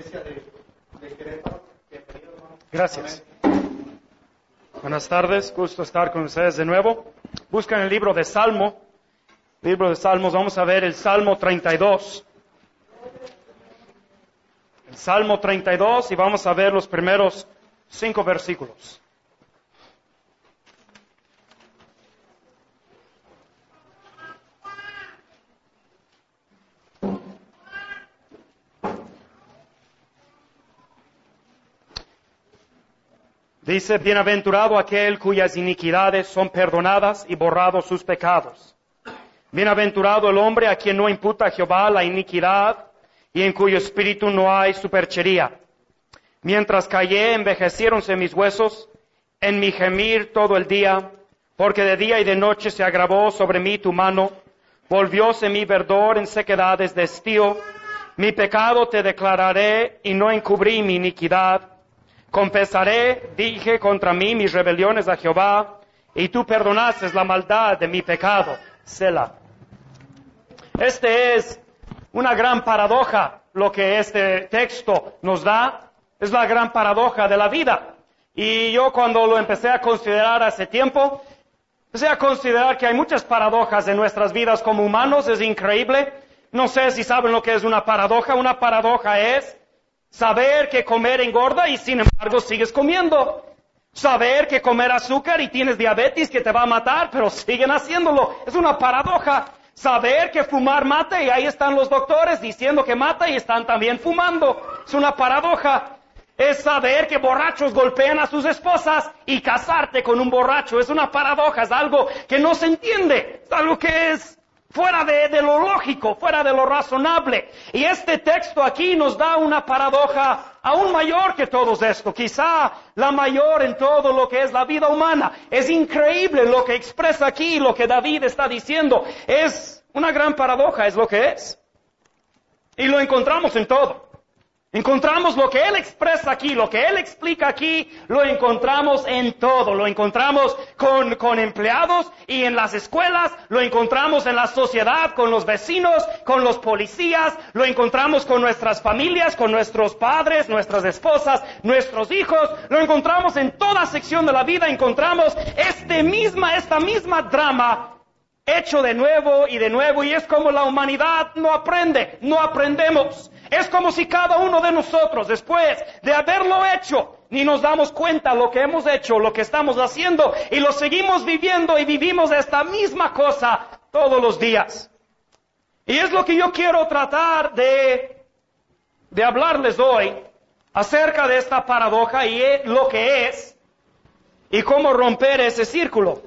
iglesia de Querétaro. Bienvenido, hermano. Gracias. Buenas tardes, gusto estar con ustedes de nuevo. Buscan el libro de Salmos, vamos a ver el Salmo 32. El Salmo 32 y vamos a ver los primeros 5 versículos. Dice, bienaventurado aquel cuyas iniquidades son perdonadas y borrados sus pecados. Bienaventurado el hombre a quien no imputa Jehová la iniquidad y en cuyo espíritu no hay superchería. Mientras callé, envejeciéronse mis huesos, en mi gemir todo el día, porque de día y de noche se agravó sobre mí tu mano, volvióse mi verdor en sequedades de estío. Mi pecado te declararé y no encubrí mi iniquidad. Confesaré, dije contra mí mis rebeliones a Jehová, y tú perdonaste la maldad de mi pecado. Selah. Este es una gran paradoja, lo que este texto nos da. Es la gran paradoja de la vida. Y yo cuando lo empecé a considerar hace tiempo, empecé a considerar que hay muchas paradojas en nuestras vidas como humanos. Es increíble. No sé si saben lo que es una paradoja. Una paradoja es saber que comer engorda y sin embargo sigues comiendo. Saber que comer azúcar y tienes diabetes que te va a matar, pero siguen haciéndolo. Es una paradoja. Saber que fumar mata y ahí están los doctores diciendo que mata y están también fumando. Es una paradoja. Es saber que borrachos golpean a sus esposas y casarte con un borracho. Es una paradoja, es algo que no se entiende. Es algo que es fuera de lo lógico, fuera de lo razonable. Y este texto aquí nos da una paradoja aún mayor que todo esto. Quizá la mayor en todo lo que es la vida humana. Es increíble lo que expresa aquí, lo que David está diciendo. Es una gran paradoja, es lo que es. Y lo encontramos en todo. Encontramos lo que Él expresa aquí, lo que Él explica aquí, lo encontramos en todo. Lo encontramos con empleados y en las escuelas, lo encontramos en la sociedad, con los vecinos, con los policías, lo encontramos con nuestras familias, con nuestros padres, nuestras esposas, nuestros hijos, lo encontramos en toda sección de la vida, encontramos esta misma drama hecho de nuevo, y es como la humanidad no aprendemos. Es como si cada uno de nosotros, después de haberlo hecho, ni nos damos cuenta lo que hemos hecho, lo que estamos haciendo, y lo seguimos viviendo y vivimos esta misma cosa todos los días. Y es lo que yo quiero tratar de hablarles hoy, acerca de esta paradoja y lo que es, y cómo romper ese círculo.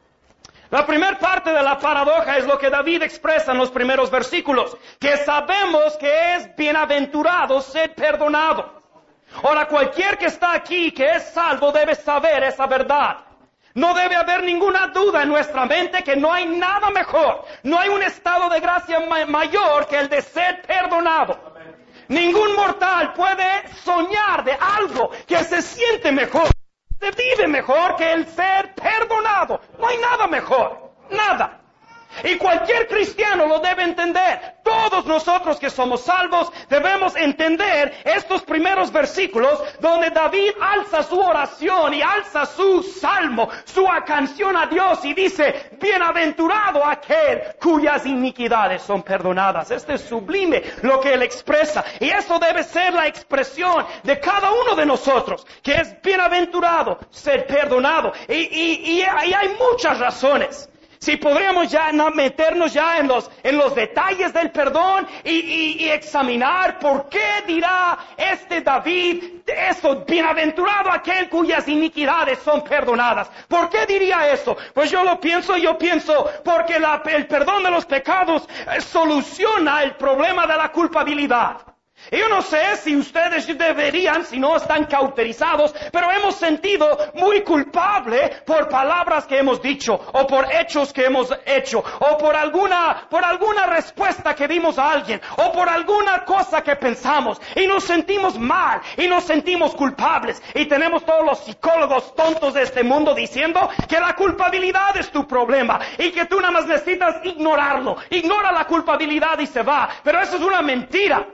La primera parte de la paradoja es lo que David expresa en los primeros versículos, que sabemos que es bienaventurado ser perdonado. Ahora, cualquier que está aquí, que es salvo, debe saber esa verdad. No debe haber ninguna duda en nuestra mente que no hay nada mejor, no hay un estado de gracia mayor que el de ser perdonado. Ningún mortal puede soñar de algo que se siente mejor, se vive mejor que el ser perdonado. No hay nada mejor, nada. Y cualquier cristiano lo debe entender. Todos nosotros que somos salvos debemos entender estos primeros versículos donde David alza su oración y alza su salmo, su canción a Dios y dice, bienaventurado aquel cuyas iniquidades son perdonadas. Este es sublime lo que él expresa. Y eso debe ser la expresión de cada uno de nosotros, que es bienaventurado ser perdonado. Y hay muchas razones. Si podríamos ya meternos ya en los detalles del perdón y examinar por qué dirá este David eso, bienaventurado aquel cuyas iniquidades son perdonadas. ¿Por qué diría eso? Pues yo pienso porque el perdón de los pecados soluciona el problema de la culpabilidad. Y yo no sé si ustedes deberían, si no están cauterizados, pero hemos sentido muy culpable por palabras que hemos dicho, o por hechos que hemos hecho, o por alguna respuesta que dimos a alguien, o por alguna cosa que pensamos, y nos sentimos mal, y nos sentimos culpables, y tenemos todos los psicólogos tontos de este mundo diciendo que la culpabilidad es tu problema, y que tú nada más necesitas ignorarlo, ignora la culpabilidad y se va, pero eso es una mentira.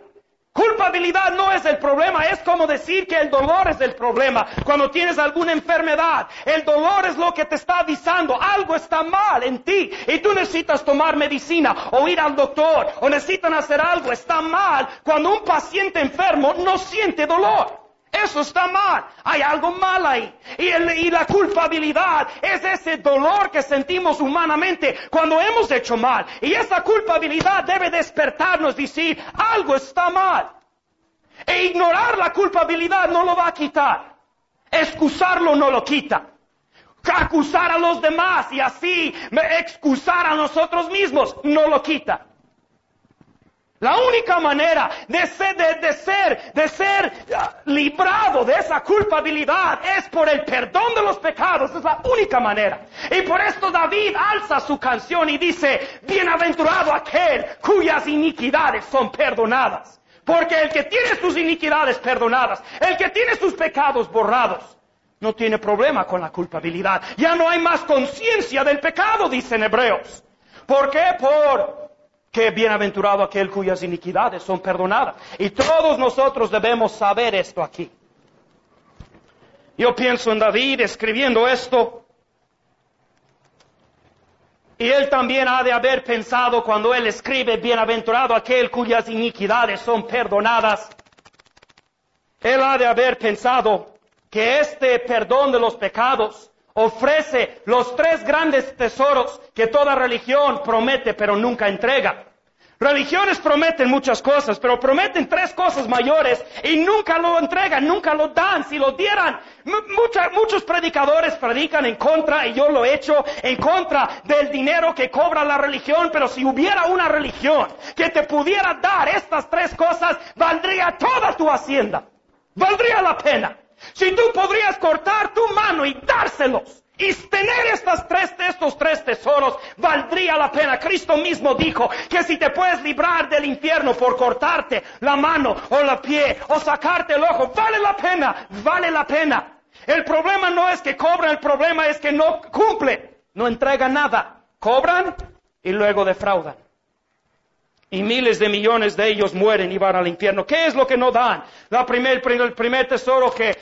Culpabilidad no es el problema, es como decir que el dolor es el problema. Cuando tienes alguna enfermedad, el dolor es lo que te está avisando, algo está mal en ti y tú necesitas tomar medicina o ir al doctor o necesitan hacer algo, está mal. Cuando un paciente enfermo no siente dolor. Eso está mal, hay algo mal ahí. Y la culpabilidad es ese dolor que sentimos humanamente cuando hemos hecho mal. Y esa culpabilidad debe despertarnos y decir, algo está mal. E ignorar la culpabilidad no lo va a quitar. Excusarlo no lo quita. Acusar a los demás y así excusar a nosotros mismos no lo quita. La única manera de ser librado de esa culpabilidad es por el perdón de los pecados. Es la única manera. Y por esto David alza su canción y dice, bienaventurado aquel cuyas iniquidades son perdonadas. Porque el que tiene sus iniquidades perdonadas, el que tiene sus pecados borrados, no tiene problema con la culpabilidad. Ya no hay más conciencia del pecado, dicen Hebreos. ¿Por qué? Que bienaventurado aquel cuyas iniquidades son perdonadas. Y todos nosotros debemos saber esto aquí. Yo pienso en David escribiendo esto. Y él también ha de haber pensado cuando él escribe, bienaventurado aquel cuyas iniquidades son perdonadas. Él ha de haber pensado que este perdón de los pecados ofrece los 3 grandes tesoros que toda religión promete pero nunca entrega. Religiones prometen muchas cosas, pero prometen 3 cosas mayores y nunca lo entregan, nunca lo dan. Si lo dieran, muchos predicadores predican en contra, y yo lo he hecho, en contra del dinero que cobra la religión, pero si hubiera una religión que te pudiera dar estas 3 cosas, valdría toda tu hacienda. Valdría la pena. Si tú podrías cortar tu mano y dárselos, y tener estos 3 tesoros, valdría la pena. Cristo mismo dijo que si te puedes librar del infierno por cortarte la mano o el pie o sacarte el ojo, vale la pena. El problema no es que cobran, el problema es que no cumplen, no entregan nada. Cobran y luego defraudan. Y miles de millones de ellos mueren y van al infierno. ¿Qué es lo que no dan? El primer tesoro que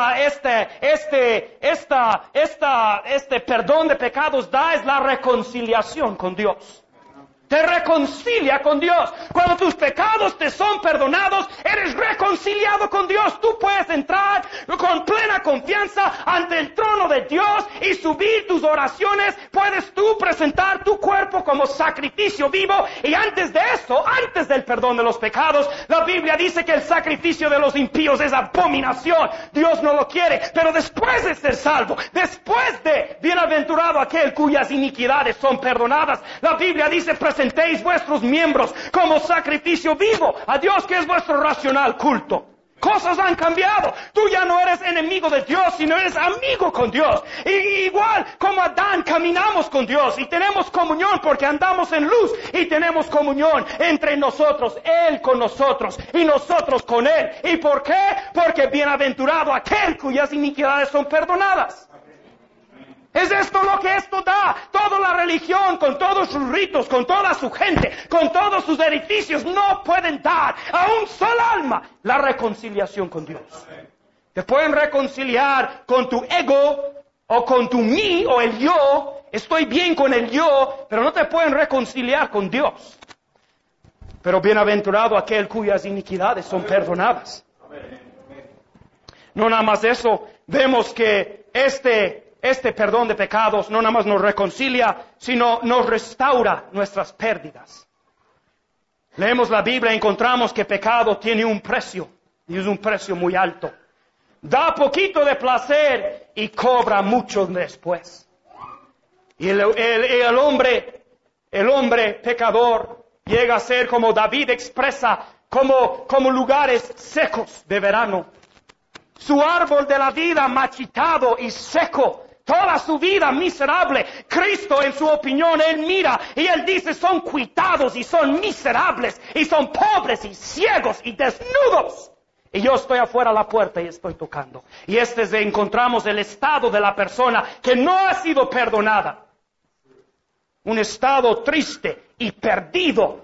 este perdón de pecados da es la reconciliación con Dios. Te reconcilia con Dios. Cuando tus pecados te son perdonados, eres reconciliado con Dios. Tú puedes entrar con plena confianza ante el trono de Dios y subir tus oraciones. Puedes tú presentar tu cuerpo como sacrificio vivo. Y antes de eso, antes del perdón de los pecados, la Biblia dice que el sacrificio de los impíos es abominación. Dios no lo quiere. Pero después de ser salvo, después de bienaventurado aquel cuyas iniquidades son perdonadas, la Biblia dice, presentéis vuestros miembros como sacrificio vivo a Dios, que es vuestro racional culto. Cosas han cambiado. Tú ya no eres enemigo de Dios, sino eres amigo con Dios. Y igual como Adán, caminamos con Dios y tenemos comunión porque andamos en luz y tenemos comunión entre nosotros, Él con nosotros y nosotros con Él. ¿Y por qué? Porque bienaventurado aquel cuyas iniquidades son perdonadas. Es esto lo que esto da. Toda la religión, con todos sus ritos, con toda su gente, con todos sus edificios, no pueden dar a un solo alma la reconciliación con Dios. Te pueden reconciliar con tu ego, o con tu mí, o el yo. Estoy bien con el yo, pero no te pueden reconciliar con Dios. Pero bienaventurado aquel cuyas iniquidades son perdonadas. No nada más eso, vemos que este perdón de pecados no nada más nos reconcilia, sino nos restaura nuestras pérdidas. Leemos la Biblia y encontramos que pecado tiene un precio, y es un precio muy alto. Da poquito de placer y cobra mucho después. Y el hombre pecador llega a ser, como David expresa, como lugares secos de verano. Su árbol de la vida marchitado y seco. Toda su vida miserable. Cristo, en su opinión, Él mira y Él dice, son cuitados y son miserables y son pobres y ciegos y desnudos. Y yo estoy afuera a la puerta y estoy tocando. Y encontramos el estado de la persona que no ha sido perdonada. Un estado triste y perdido,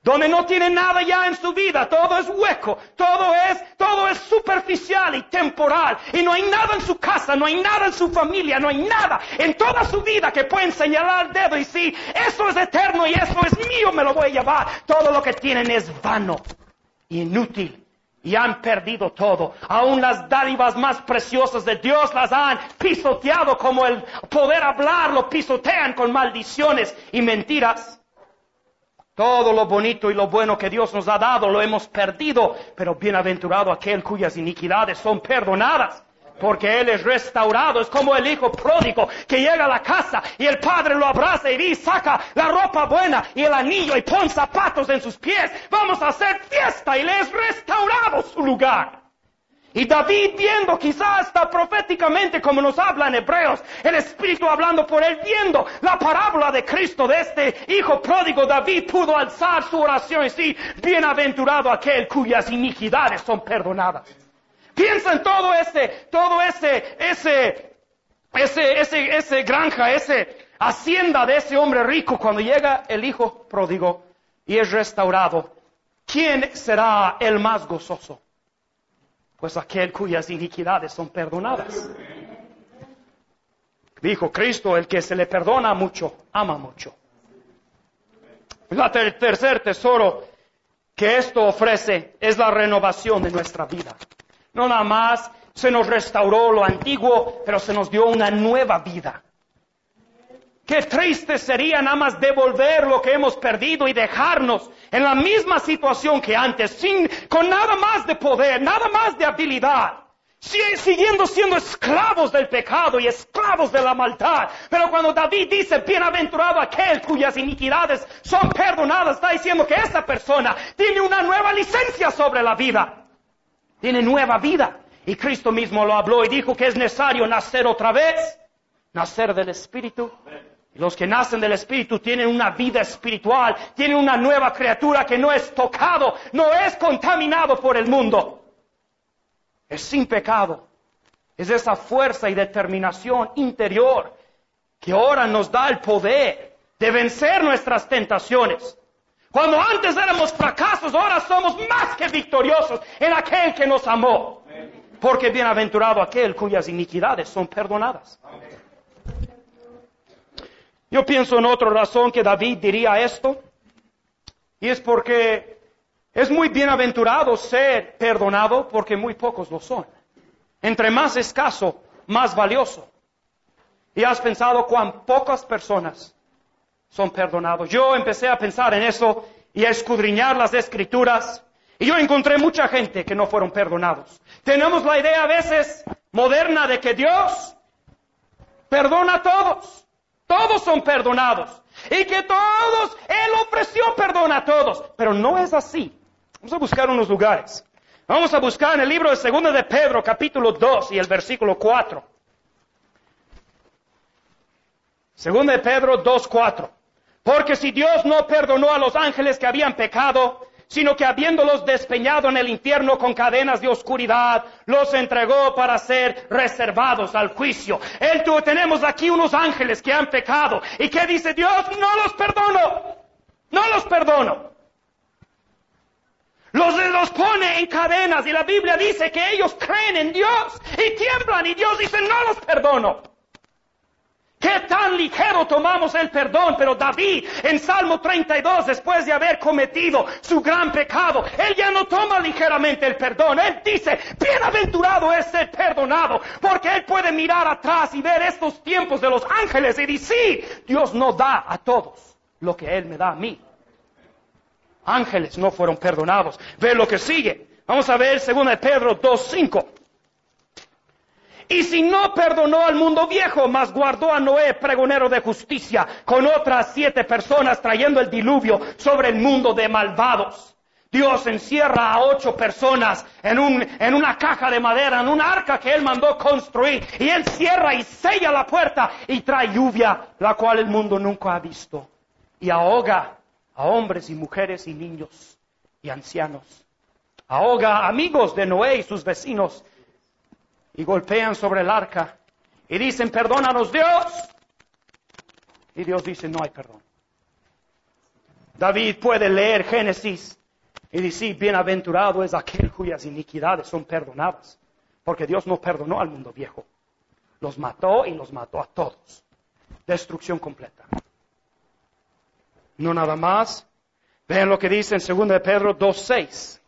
donde no tiene nada ya en su vida, todo es hueco, todo es superficial y temporal, y no hay nada en su casa, no hay nada en su familia, no hay nada en toda su vida que pueden señalar el dedo y decir, eso es eterno y eso es mío, me lo voy a llevar. Todo lo que tienen es vano, inútil, y han perdido todo. Aún las dádivas más preciosas de Dios las han pisoteado, como el poder hablar, lo pisotean con maldiciones y mentiras. Todo lo bonito y lo bueno que Dios nos ha dado lo hemos perdido, pero bienaventurado aquel cuyas iniquidades son perdonadas, porque Él es restaurado. Es como el hijo pródigo que llega a la casa y el padre lo abraza y saca la ropa buena y el anillo y pone zapatos en sus pies. Vamos a hacer fiesta, y le es restaurado su lugar. Y David, viendo quizás hasta proféticamente, como nos habla en Hebreos, el Espíritu hablando por él, viendo la parábola de Cristo, de este hijo pródigo, David pudo alzar su oración y decir, bienaventurado aquel cuyas iniquidades son perdonadas. Piensa en todo ese granja, ese hacienda de ese hombre rico, cuando llega el hijo pródigo y es restaurado. ¿Quién será el más gozoso? Pues aquel cuyas iniquidades son perdonadas. Dijo Cristo, el que se le perdona mucho, ama mucho. El tercer tesoro que esto ofrece es la renovación de nuestra vida. No nada más se nos restauró lo antiguo, pero se nos dio una nueva vida. Qué triste sería nada más devolver lo que hemos perdido y dejarnos en la misma situación que antes, con nada más de poder, nada más de habilidad, siguiendo siendo esclavos del pecado y esclavos de la maldad. Pero cuando David dice, bienaventurado aquel cuyas iniquidades son perdonadas, está diciendo que esa persona tiene una nueva licencia sobre la vida, tiene nueva vida. Y Cristo mismo lo habló y dijo que es necesario nacer otra vez, nacer del Espíritu. Los que nacen del Espíritu tienen una vida espiritual, tienen una nueva criatura que no es tocado, no es contaminado por el mundo. Es sin pecado. Es esa fuerza y determinación interior que ahora nos da el poder de vencer nuestras tentaciones. Cuando antes éramos fracasos, ahora somos más que victoriosos en aquel que nos amó. Porque bienaventurado aquel cuyas iniquidades son perdonadas. Yo pienso en otra razón que David diría esto, y es porque es muy bienaventurado ser perdonado, porque muy pocos lo son. Entre más escaso, más valioso. ¿Y has pensado cuán pocas personas son perdonados? Yo empecé a pensar en eso y a escudriñar las Escrituras, y yo encontré mucha gente que no fueron perdonados. Tenemos la idea a veces moderna de que Dios perdona a todos. Todos son perdonados. Y que todos, Él ofreció perdón a todos. Pero no es así. Vamos a buscar unos lugares. Vamos a buscar en el libro de 2 de Pedro, capítulo 2 y el versículo 4. 2 de Pedro 2:4. Porque si Dios no perdonó a los ángeles que habían pecado, sino que habiéndolos despeñado en el infierno con cadenas de oscuridad, los entregó para ser reservados al juicio. Tenemos aquí unos ángeles que han pecado. ¿Y qué dice Dios? No los perdono. No los perdono. Los pone en cadenas, y la Biblia dice que ellos creen en Dios y tiemblan, y Dios dice, no los perdono. Qué tan ligero tomamos el perdón, pero David en Salmo 32, después de haber cometido su gran pecado, él ya no toma ligeramente el perdón. Él dice, bienaventurado es ser perdonado, porque él puede mirar atrás y ver estos tiempos de los ángeles y decir, Dios no da a todos lo que Él me da a mí. Ángeles no fueron perdonados. Ve lo que sigue. Vamos a ver 2 de Pedro 2:5. Y si no perdonó al mundo viejo, mas guardó a Noé, pregonero de justicia, con otras 7 personas, trayendo el diluvio sobre el mundo de malvados. Dios encierra a 8 personas en una caja de madera, en un arca que Él mandó construir, y Él cierra y sella la puerta y trae lluvia, la cual el mundo nunca ha visto, y ahoga a hombres y mujeres y niños y ancianos. Ahoga a amigos de Noé y sus vecinos, y golpean sobre el arca y dicen, perdónanos Dios. Y Dios dice, no hay perdón. David puede leer Génesis y decir, bienaventurado es aquel cuyas iniquidades son perdonadas. Porque Dios no perdonó al mundo viejo. Los mató y los mató a todos. Destrucción completa. No nada más. Vean lo que dice en 2 de Pedro 2:6.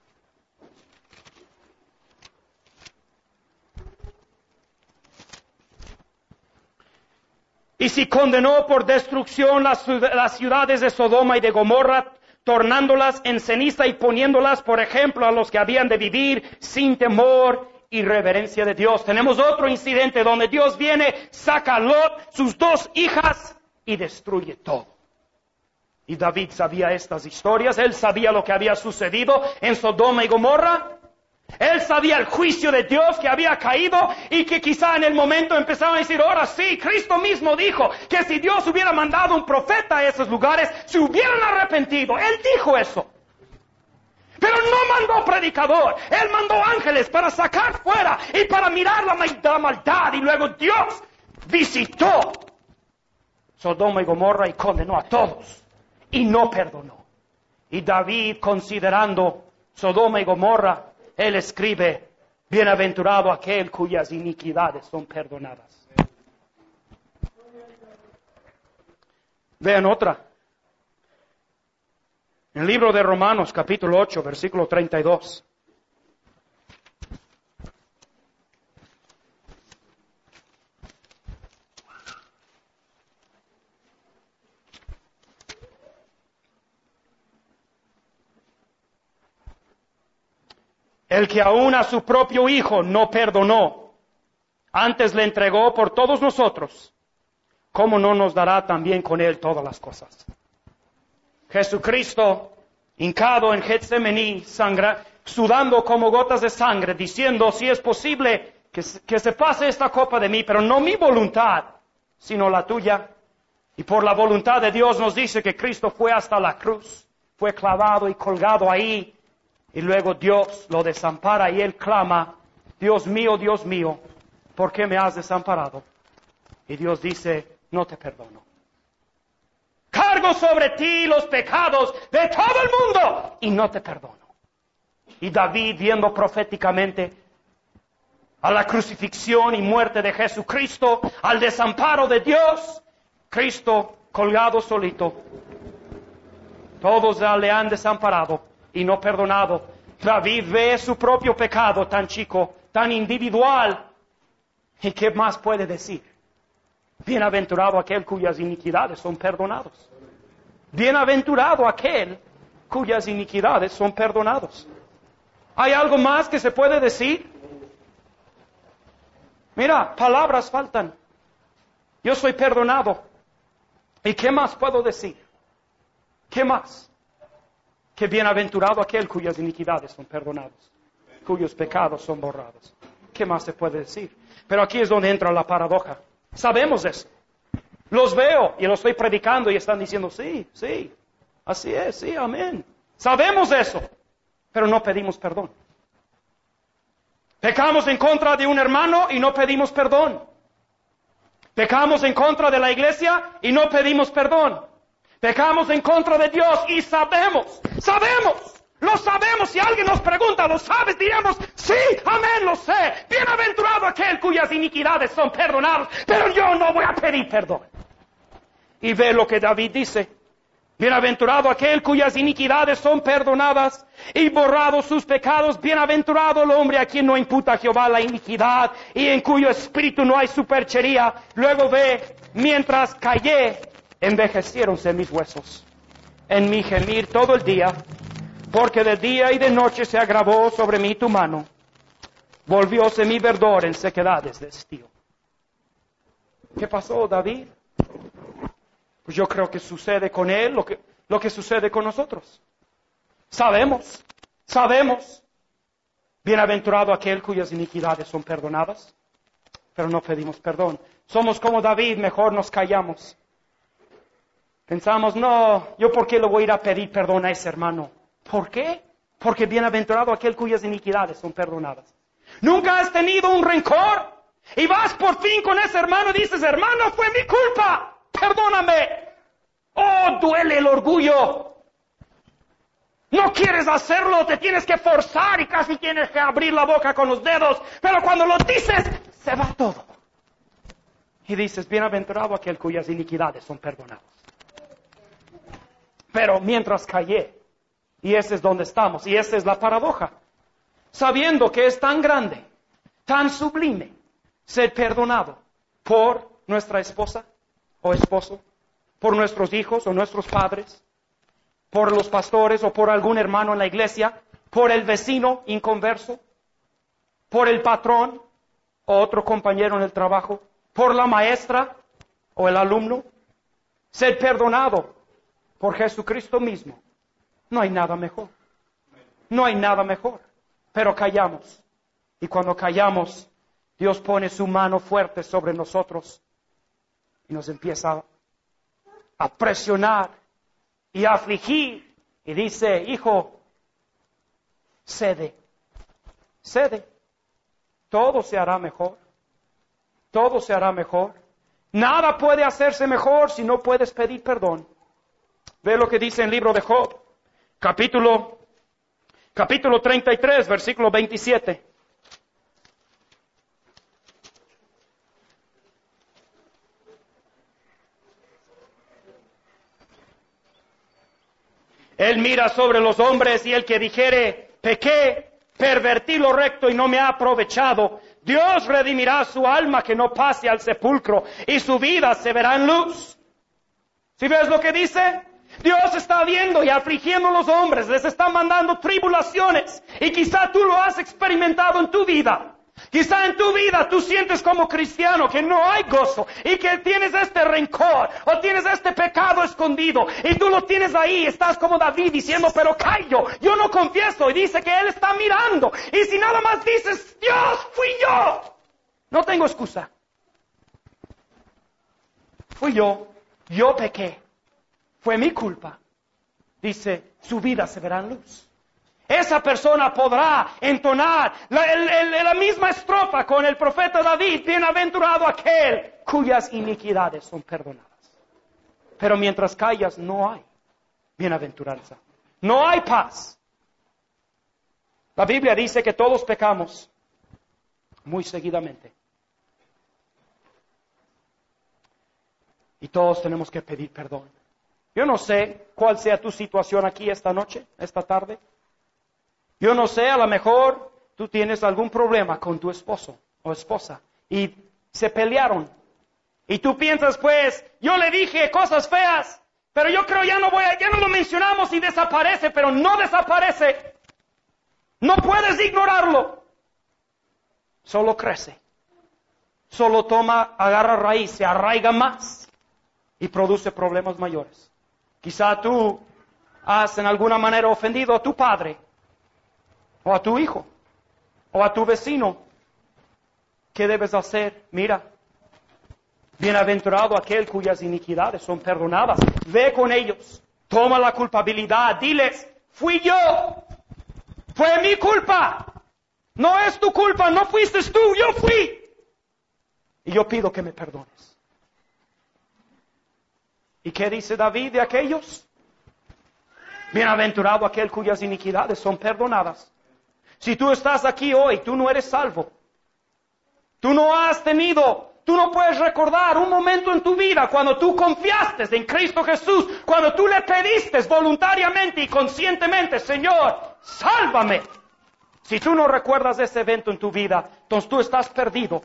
Y si condenó por destrucción las ciudades de Sodoma y de Gomorra, tornándolas en ceniza y poniéndolas por ejemplo a los que habían de vivir sin temor y reverencia de Dios. Tenemos otro incidente donde Dios viene, saca a Lot, sus 2 hijas y destruye todo. Y David sabía estas historias, él sabía lo que había sucedido en Sodoma y Gomorra. Él sabía el juicio de Dios que había caído y que quizá en el momento empezaron a decir, ahora sí, Cristo mismo dijo que si Dios hubiera mandado un profeta a esos lugares, se hubieran arrepentido. Él dijo eso. Pero no mandó predicador, Él mandó ángeles para sacar fuera y para mirar la maldad. Y luego Dios visitó Sodoma y Gomorra y condenó a todos. Y no perdonó. Y David, considerando Sodoma y Gomorra, él escribe, bienaventurado aquel cuyas iniquidades son perdonadas. Vean otra. En el libro de Romanos, capítulo 8, versículo 32. El que aún a su propio Hijo no perdonó, antes le entregó por todos nosotros, ¿cómo no nos dará también con Él todas las cosas? Jesucristo, hincado en Getsemaní, sudando como gotas de sangre, diciendo, si es posible que se pase esta copa de mí, pero no mi voluntad, sino la tuya. Y por la voluntad de Dios nos dice que Cristo fue hasta la cruz, fue clavado y colgado ahí. Y luego Dios lo desampara y Él clama, Dios mío, ¿por qué me has desamparado? Y Dios dice, no te perdono. Cargo sobre ti los pecados de todo el mundo y no te perdono. Y David, viendo proféticamente a la crucifixión y muerte de Jesucristo, al desamparo de Dios, Cristo colgado solito, todos le han desamparado y no perdonado. David ve su propio pecado tan chico, tan individual. ¿Y qué más puede decir? Bienaventurado aquel cuyas iniquidades son perdonados. Bienaventurado aquel cuyas iniquidades son perdonados. ¿Hay algo más que se puede decir? Mira, palabras faltan. Yo soy perdonado. ¿Y qué más puedo decir? ¿Qué más? Que bienaventurado aquel cuyas iniquidades son perdonadas, cuyos pecados son borrados. ¿Qué más se puede decir? Pero aquí es donde entra la paradoja. Sabemos eso. Los veo y lo estoy predicando y están diciendo, sí, así es, sí, amén. Sabemos eso, pero no pedimos perdón. Pecamos en contra de un hermano y no pedimos perdón. Pecamos en contra de la iglesia y no pedimos perdón. Pecamos en contra de Dios y sabemos, lo sabemos. Si alguien nos pregunta, ¿lo sabes? Diríamos, sí, amén, lo sé. Bienaventurado aquel cuyas iniquidades son perdonadas, pero yo no voy a pedir perdón. Y ve lo que David dice. Bienaventurado aquel cuyas iniquidades son perdonadas y borrados sus pecados. Bienaventurado el hombre a quien no imputa a Jehová la iniquidad y en cuyo espíritu no hay superchería. Luego ve, mientras callé, envejeciéronse mis huesos en mi gemir todo el día, porque de día y de noche se agravó sobre mí tu mano. Volvióse mi verdor en sequedades de estío. ¿Qué pasó, David? Pues yo creo que sucede con él lo que sucede con nosotros. Sabemos. Bienaventurado aquel cuyas iniquidades son perdonadas, pero no pedimos perdón. Somos como David, mejor nos callamos. Pensamos, no, ¿yo por qué le voy a ir a pedir perdón a ese hermano? ¿Por qué? Porque bienaventurado aquel cuyas iniquidades son perdonadas. ¿Nunca has tenido un rencor? Y vas por fin con ese hermano y dices, hermano, fue mi culpa, perdóname. Oh, duele el orgullo. No quieres hacerlo, te tienes que forzar y casi tienes que abrir la boca con los dedos. Pero cuando lo dices, se va todo. Y dices, bienaventurado aquel cuyas iniquidades son perdonadas. Pero mientras callé, y ese es donde estamos, y esa es la paradoja, sabiendo que es tan grande, tan sublime, ser perdonado por nuestra esposa o esposo, por nuestros hijos o nuestros padres, por los pastores o por algún hermano en la iglesia, por el vecino inconverso, por el patrón o otro compañero en el trabajo, por la maestra o el alumno, ser perdonado por Jesucristo mismo. No hay nada mejor. No hay nada mejor. Pero callamos. Y cuando callamos, Dios pone su mano fuerte sobre nosotros y nos empieza a presionar y a afligir. Y dice, hijo, cede. Cede. Todo se hará mejor. Todo se hará mejor. Nada puede hacerse mejor si no puedes pedir perdón. Ve lo que dice en el libro de Job, capítulo 33, versículo 27. Él mira sobre los hombres y el que dijere, pequé, pervertí lo recto y no me ha aprovechado, Dios redimirá su alma que no pase al sepulcro y su vida se verá en luz. ¿Sí ves lo que dice? Dios está viendo y afligiendo a los hombres, les está mandando tribulaciones y quizá tú lo has experimentado en tu vida. Quizá en tu vida tú sientes como cristiano que no hay gozo y que tienes este rencor o tienes este pecado escondido y tú lo tienes ahí, estás como David diciendo, pero callo, yo no confieso, y dice que Él está mirando, y si nada más dices, Dios, fui yo, no tengo excusa. Fui yo pequé, fue mi culpa. Dice, su vida se verá en luz. Esa persona podrá entonar la misma estrofa con el profeta David, bienaventurado aquel cuyas iniquidades son perdonadas. Pero mientras callas no hay bienaventuranza, no hay paz. La Biblia dice que todos pecamos muy seguidamente. Y todos tenemos que pedir perdón. Yo no sé cuál sea tu situación aquí esta noche, esta tarde. Yo no sé, a lo mejor tú tienes algún problema con tu esposo o esposa y se pelearon. Y tú piensas, pues, yo le dije cosas feas, pero yo creo ya no lo mencionamos y desaparece, pero no desaparece. No puedes ignorarlo. Solo crece. Solo agarra raíz, se arraiga más y produce problemas mayores. Quizá tú has en alguna manera ofendido a tu padre, o a tu hijo, o a tu vecino. ¿Qué debes hacer? Mira, bienaventurado aquel cuyas iniquidades son perdonadas. Ve con ellos, toma la culpabilidad, diles, fui yo, fue mi culpa, no es tu culpa, no fuiste tú, yo fui. Y yo pido que me perdones. ¿Y qué dice David de aquellos? Bienaventurado aquel cuyas iniquidades son perdonadas. Si tú estás aquí hoy, tú no eres salvo. Tú no puedes recordar un momento en tu vida cuando tú confiaste en Cristo Jesús, cuando tú le pediste voluntariamente y conscientemente, Señor, sálvame. Si tú no recuerdas ese evento en tu vida, entonces tú estás perdido.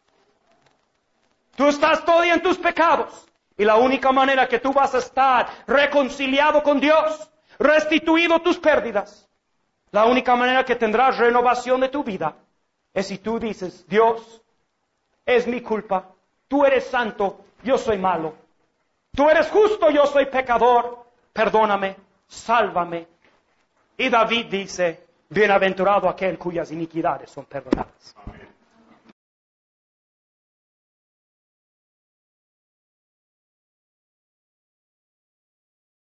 Tú estás todavía en tus pecados. Y la única manera que tú vas a estar reconciliado con Dios, restituido tus pérdidas, la única manera que tendrás renovación de tu vida es si tú dices, Dios, es mi culpa, tú eres santo, yo soy malo, tú eres justo, yo soy pecador, perdóname, sálvame. Y David dice, bienaventurado aquel cuyas iniquidades son perdonadas.